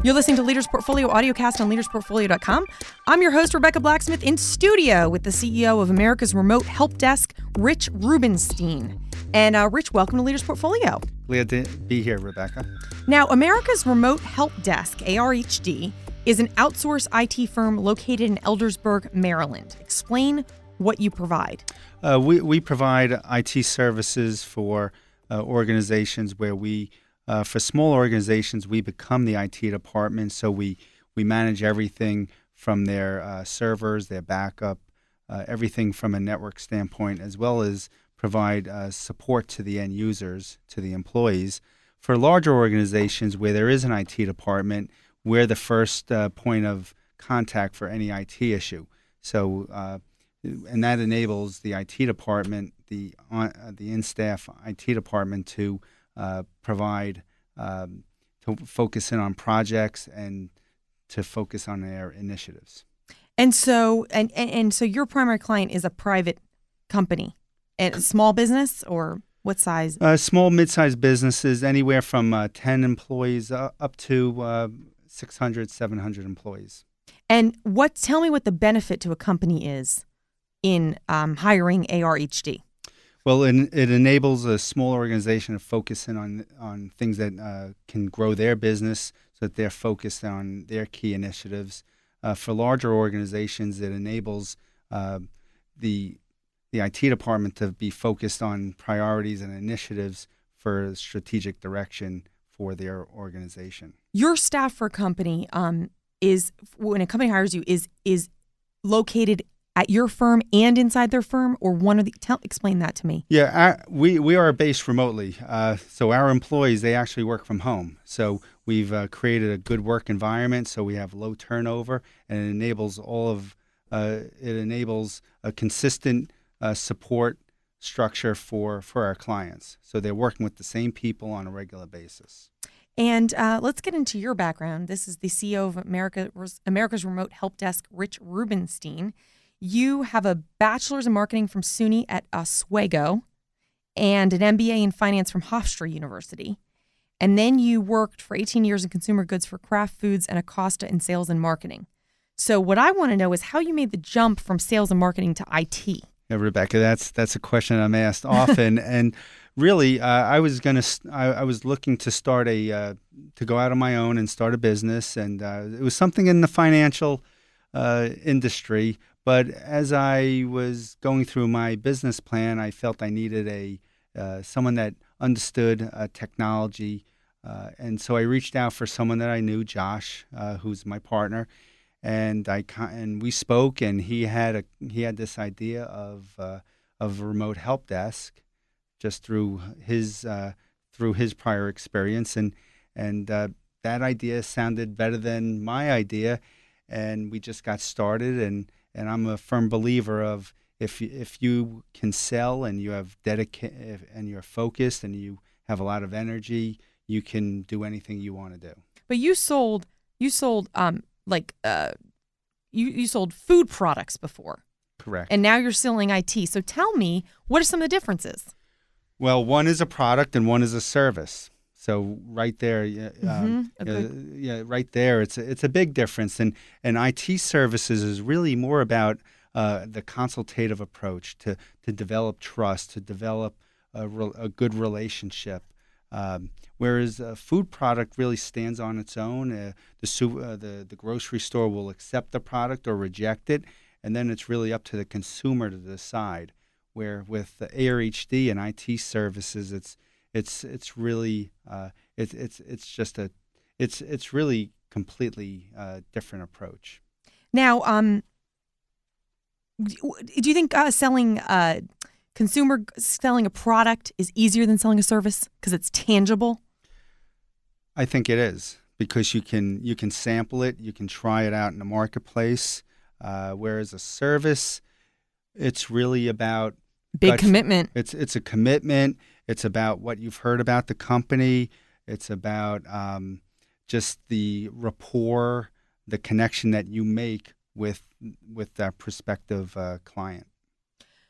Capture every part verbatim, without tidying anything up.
You're listening to Leaders Portfolio audiocast on leaders portfolio dot com. I'm your host, Rebecca Blacksmith, in studio with the C E O of America's Remote Help Desk, Rich Rubenstein. And uh, Rich, welcome to Leaders Portfolio. Glad to be here, Rebecca. Now, America's Remote Help Desk, A R H D, is an outsourced I T firm located in Eldersburg, Maryland. Explain what you provide. Uh, we, we provide I T services for uh, organizations where we Uh, for small organizations, we become the I T department, so we, we manage everything from their uh, servers, their backup, uh, everything from a network standpoint, as well as provide uh, support to the end users, to the employees. For larger organizations where there is an I T department, we're the first uh, point of contact for any I T issue. So, uh, and that enables the I T department, the uh, the in-staff I T department to Uh, provide um, to focus in on projects and to focus on their initiatives. And so, and, and, and so, your primary client is a private company, a small business, or what size? Uh, small, mid-sized businesses, anywhere from uh, ten employees uh, up to uh, six hundred, seven hundred employees. And what? Tell me what the benefit to a company is in um, hiring A R H D. Well, it, it enables a small organization to focus in on on things that uh, can grow their business, so that they're focused on their key initiatives. Uh, for larger organizations, it enables uh, the the I T department to be focused on priorities and initiatives for strategic direction for their organization. Your staff for a company um, is when a company hires you is is located at your firm and inside their firm, or one of the? Tell, explain that to me. Yeah, our, we we are based remotely, uh, so our employees, they actually work from home. So we've uh, created a good work environment, so we have low turnover, and it enables all of uh, it enables a consistent uh, support structure for for our clients. So they're working with the same people on a regular basis. And uh, let's get into your background. This is the C E O of America America's Remote Help Desk, Rich Rubenstein. You have a bachelor's in marketing from SUNY at Oswego and an M B A in finance from Hofstra University. And then you worked for eighteen years in consumer goods for Kraft Foods and Acosta in sales and marketing. So what I want to know is how you made the jump from sales and marketing to I T. Yeah, Rebecca, that's that's a question I'm asked often. And really, uh, I was gonna, I, I was looking to start a, uh, to go out on my own and start a business. And uh, it was something in the financial uh, industry. But as I was going through my business plan, I felt I needed a uh, someone that understood uh, technology, uh, and so I reached out for someone that I knew, Josh, uh, who's my partner, and I and we spoke, and he had a he had this idea of uh, of a remote help desk, just through his uh, through his prior experience, and and uh, that idea sounded better than my idea, and we just got started. and. And I'm a firm believer of if you, if you can sell and you have dedica- and you're focused and you have a lot of energy, you can do anything you want to do. But you sold you sold um like uh you you sold food products before. Correct. And now you're selling I T. So tell me, what are some of the differences? Well, one is a product and one is a service. So right there, yeah, Mm-hmm. um, Okay. yeah, yeah, right there, it's a, it's a big difference. And and I T services is really more about uh, the consultative approach to to develop trust, to develop a, re- a good relationship. Um, whereas a food product really stands on its own. Uh, the, su- uh, the the grocery store will accept the product or reject it, and then it's really up to the consumer to decide. Where with the A R H D and I T services, it's It's it's really uh, it's it's it's just a it's it's really completely uh, different approach. Now, um, do you think uh, selling uh, consumer selling a product is easier than selling a service because it's tangible? I think it is, because you can you can sample it, you can try it out in the marketplace. Uh, whereas a service, it's really about Big gut- commitment. It's it's a commitment. It's about what you've heard about the company. It's about um, just the rapport, the connection that you make with with that prospective uh, client.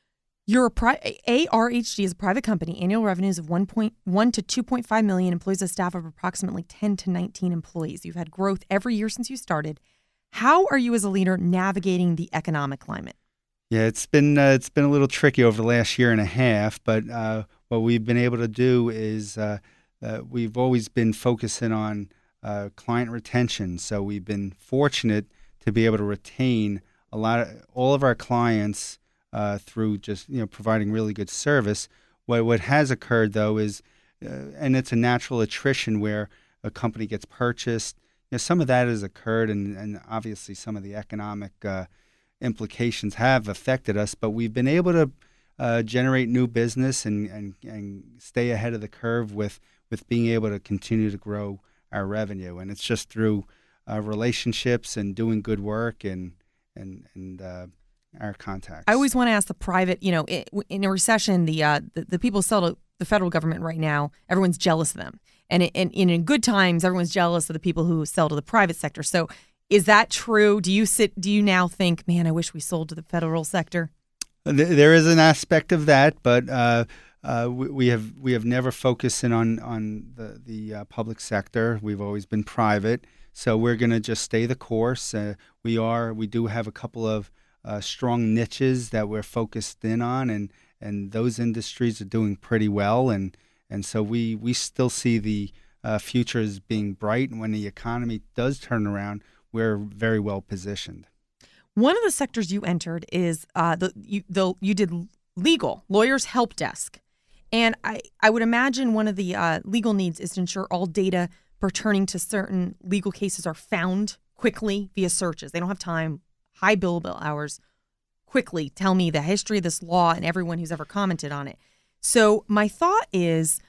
You're a pri- A R H D is a private company. Annual revenues of one point one to two point five million. Employs a staff of approximately ten to nineteen employees. You've had growth every year since you started. How are you as a leader navigating the economic climate? Yeah, it's been uh, it's been a little tricky over the last year and a half, but uh, what we've been able to do is uh, uh, we've always been focusing on uh, client retention. So we've been fortunate to be able to retain a lot of all of our clients uh, through just you know providing really good service. What what has occurred though is, uh, and it's a natural attrition where a company gets purchased. You know, some of that has occurred, and, and obviously some of the economic uh, implications have affected us, but we've been able to uh, generate new business and, and, and stay ahead of the curve with, with being able to continue to grow our revenue. And it's just through uh, relationships and doing good work and and and uh, our contacts. I always want to ask the private, you know, in a recession, the uh, the, the people who sell to the federal government right now, everyone's jealous of them. And in, in, in good times, everyone's jealous of the people who sell to the private sector. So is that true? Do you sit? Do you now think, man, I wish we sold to the federal sector? There is an aspect of that, but uh, uh, we, we have we have never focused in on on the the uh, public sector. We've always been private, so we're going to just stay the course. Uh, we are we do have a couple of uh, strong niches that we're focused in on, and and those industries are doing pretty well, and and so we we still see the uh, future as being bright. And when the economy does turn around, we're very well positioned. One of the sectors you entered is uh, the you the you did legal, lawyers help desk, and I I would imagine one of the uh, legal needs is to ensure all data pertaining to certain legal cases are found quickly via searches. They don't have time, high billable hours. Quickly tell me the history of this law and everyone who's ever commented on it. So my thought is,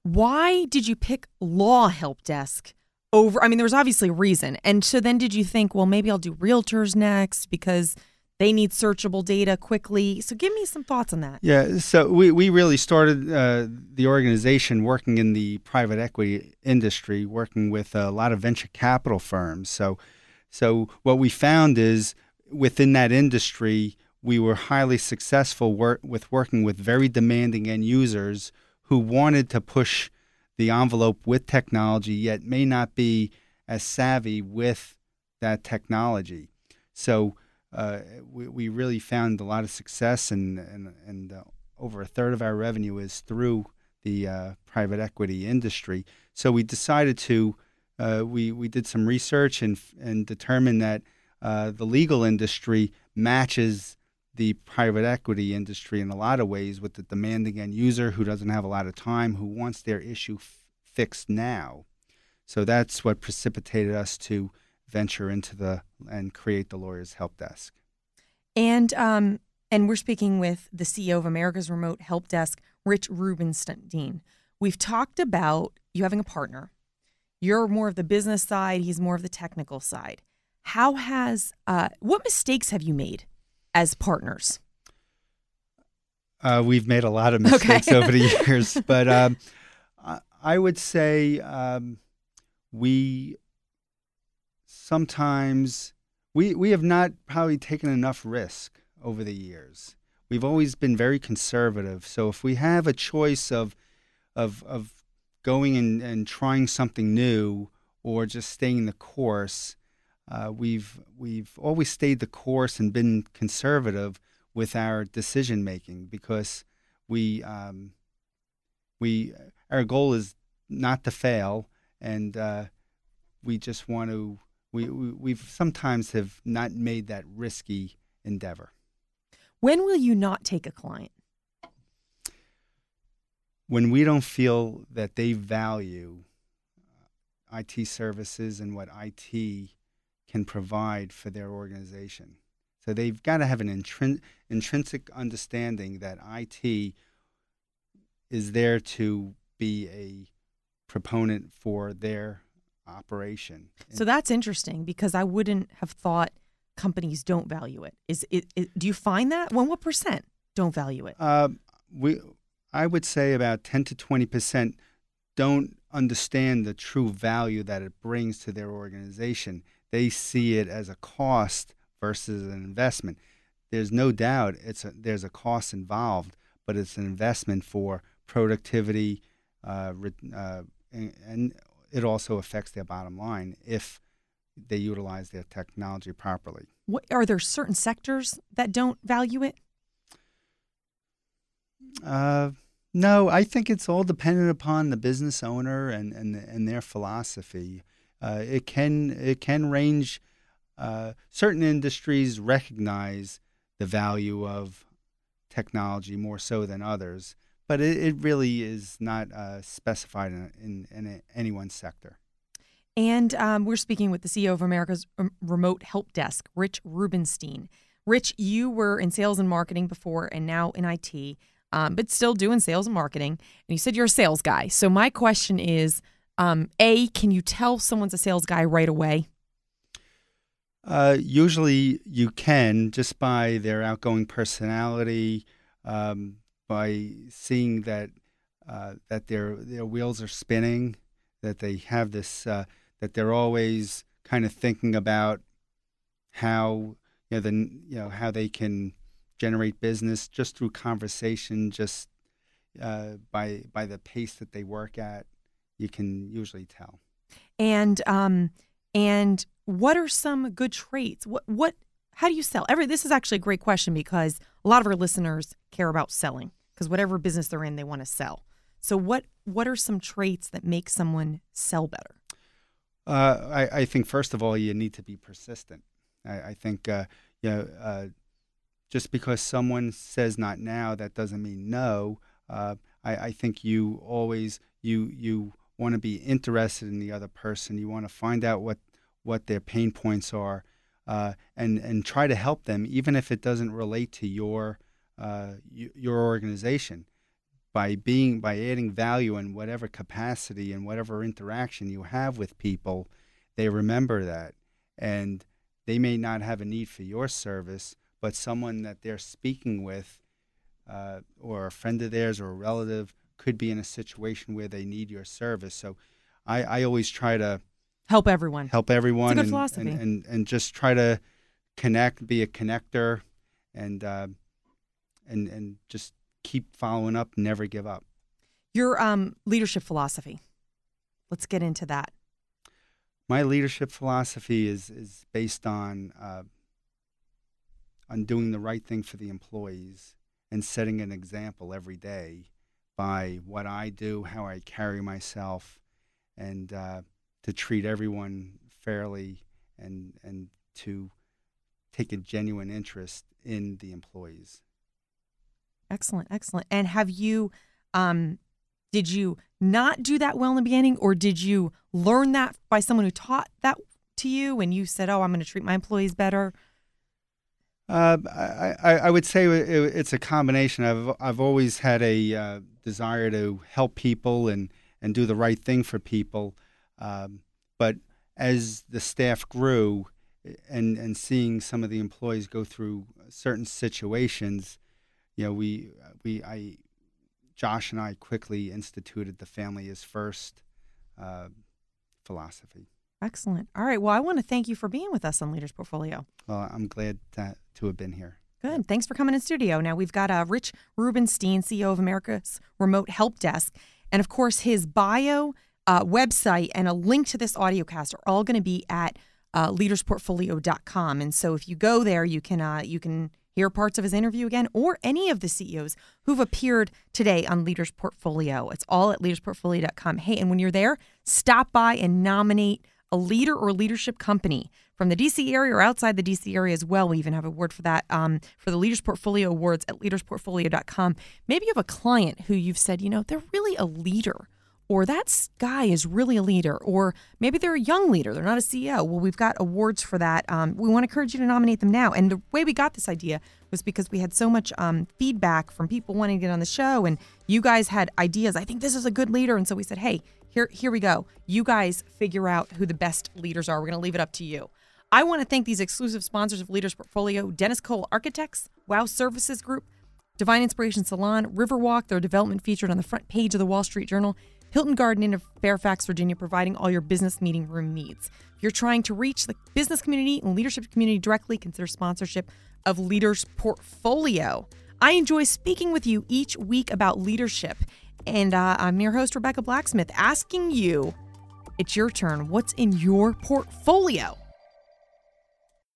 why did you pick law help desk over? I mean, there was obviously a reason. And so then did you think, well, maybe I'll do realtors next because they need searchable data quickly? So give me some thoughts on that. Yeah, so we, we really started uh, the organization working in the private equity industry, working with a lot of venture capital firms. So, so what we found is within that industry, we were highly successful work with working with very demanding end users who wanted to push the envelope with technology, yet may not be as savvy with that technology. So uh, we, we really found a lot of success, and and, and uh, over a third of our revenue is through the uh, private equity industry. So we decided to uh, we we did some research and and determined that uh, the legal industry matches the private equity industry in a lot of ways, with the demanding end user who doesn't have a lot of time, who wants their issue f- fixed now. So that's what precipitated us to venture into the and create the Lawyers Help Desk. And um, and we're speaking with the C E O of America's Remote Help Desk, Rich Rubenstein. We've talked about you having a partner. You're more of the business side. He's more of the technical side. How has uh, what mistakes have you made as partners? Uh, we've made a lot of mistakes okay. over the years, but um, I would say um, we sometimes we we have not probably taken enough risk over the years. We've always been very conservative. So if we have a choice of of of going and, and trying something new or just staying the course, Uh, we've we've always stayed the course and been conservative with our decision making, because we um, we our goal is not to fail, and uh, we just want to we, we we've sometimes have not made that risky endeavor. When will you not take a client? When we don't feel that they value I T services and what I T can provide for their organization. So they've got to have an intrin- intrinsic understanding that I T is there to be a proponent for their operation. So that's interesting, because I wouldn't have thought companies don't value it. Is it, it do you find that? Well, what percent don't value it? Uh, we, I would say about ten to twenty percent don't understand the true value that it brings to their organization. They see it as a cost versus an investment. there's no doubt it's a, there's a cost involved, but it's an investment for productivity, uh, uh, and, and it also affects their bottom line if they utilize their technology properly. What, are there certain sectors that don't value it? Uh, no, I think it's all dependent upon the business owner and and, and their philosophy. Uh, it can it can range. Uh, certain industries recognize the value of technology more so than others, but it, it really is not uh, specified in, in, in a, any one sector. And um, we're speaking with the C E O of America's Remote Help Desk, Rich Rubenstein. Rich, you were in sales and marketing before and now in I T, um, but still doing sales and marketing. And you said you're a sales guy. So my question is, um, A, can you tell someone's a sales guy right away? Uh, usually you can, just by their outgoing personality, um, by seeing that uh, that their their wheels are spinning, that they have this, uh, that they're always kind of thinking about how you know the you know how they can generate business just through conversation, just uh, by by the pace that they work at. You can usually tell. And um, and what are some good traits? What what? How do you sell? Every this is actually a great question because a lot of our listeners care about selling because whatever business they're in, they want to sell. So what what are some traits that make someone sell better? Uh, I, I think first of all, you need to be persistent. I, I think uh, you know, uh, just because someone says not now, that doesn't mean no. Uh, I, I think you always you you want to be interested in the other person. You want to find out what, what their pain points are, uh, and and try to help them, even if it doesn't relate to your uh, y- your organization. By being by adding value in whatever capacity and whatever interaction you have with people, they remember that, and they may not have a need for your service, but someone that they're speaking with, uh, or a friend of theirs or a relative, could be in a situation where they need your service. So I, I always try to help everyone. Help everyone. It's a good and, philosophy. And, and, and just try to connect, be a connector, and uh, and and just keep following up, never give up. Your um, leadership philosophy. Let's get into that. My leadership philosophy is is based on uh, on doing the right thing for the employees and setting an example every day by what I do, how I carry myself, and uh, to treat everyone fairly, and and to take a genuine interest in the employees. Excellent, excellent. And have you, um, did you not do that well in the beginning, or did you learn that by someone who taught that to you and you said, oh, I'm going to treat my employees better? Uh, I, I, I would say it, it's a combination. I've I've always had a uh, desire to help people and, and do the right thing for people. Um, but as the staff grew and, and seeing some of the employees go through certain situations, you know, we we I Josh and I quickly instituted the family is first uh, philosophy. Excellent. All right. Well, I want to thank you for being with us on Leaders Portfolio. Well, I'm glad to, to have been here. Good. Thanks for coming in studio. Now we've got uh, Rich Rubenstein, C E O of America's Remote Help Desk, and of course his bio, uh, website, and a link to this audiocast are all going to be at uh, leaders portfolio dot com. And so if you go there, you can uh, you can hear parts of his interview again, or any of the C E Os who've appeared today on Leaders Portfolio. It's all at leaders portfolio dot com. Hey, and when you're there, stop by and nominate a leader or leadership company from the D C area or outside the D C area as well. We even have a word for that um, for the Leaders Portfolio Awards at leaders portfolio dot com. Maybe you have a client who you've said, you know, they're really a leader, or that guy is really a leader, or maybe they're a young leader. They're not a C E O. Well, we've got awards for that. Um, we want to encourage you to nominate them now. And the way we got this idea was because we had so much um, feedback from people wanting to get on the show, and you guys had ideas. I think this is a good leader. And so we said, hey, here, here we go. You guys figure out who the best leaders are. We're going to leave it up to you. I want to thank these exclusive sponsors of Leaders Portfolio: Dennis Cole Architects, Wow Services Group, Divine Inspiration Salon, Riverwalk, their development featured on the front page of the Wall Street Journal, Hilton Garden Inn of Fairfax, Virginia, providing all your business meeting room needs. If you're trying to reach the business community and leadership community directly, consider sponsorship of Leaders Portfolio. I enjoy speaking with you each week about leadership. And uh, I'm your host, Rebecca Blacksmith, asking you, it's your turn. What's in your portfolio?